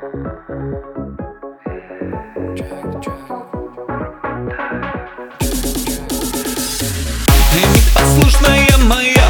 Непослушная моя,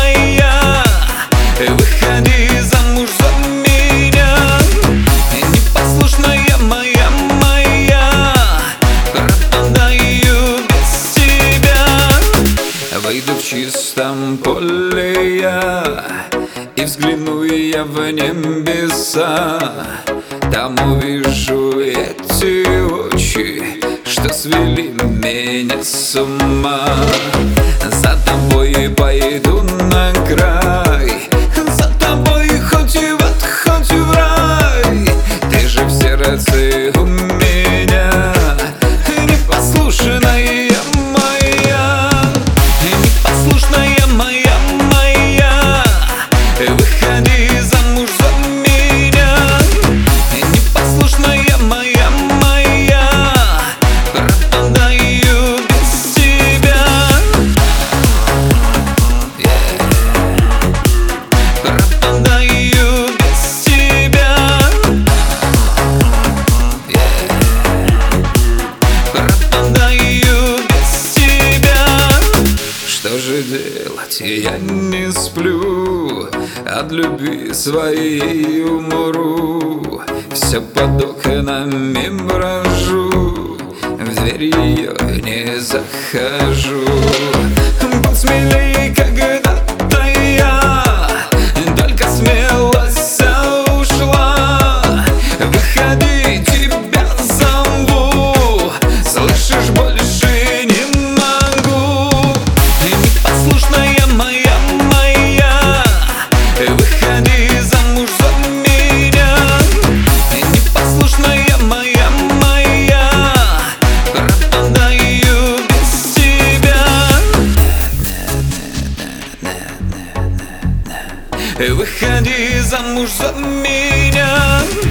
выходи замуж за меня. Непослушная моя, пропадаю без тебя. Выйду в чистом поле я, и взгляну я в небеса. Там увижу эти очи, что свели меня с ума. За тобой пойду на край, за тобой хоть и в ад, хоть и в рай. Ты же в сердце у меня, непослушная моя. Непослушная моя, выходи замуж за меня. Непослушная моя, пропадаю без тебя. Пропадаю без тебя. Пропадаю без тебя. Что же делать? Я не сплю, от любви своей умру. Все под окнами брожу, в дверь ее не захожу. Будь смелей, когда-то я, только смелость ушла. Выходи, тебя зову, слышишь, больше не могу. Непослушная моя, выходи замуж за меня. Непослушная моя, пропадаю без тебя. Выходи замуж за меня.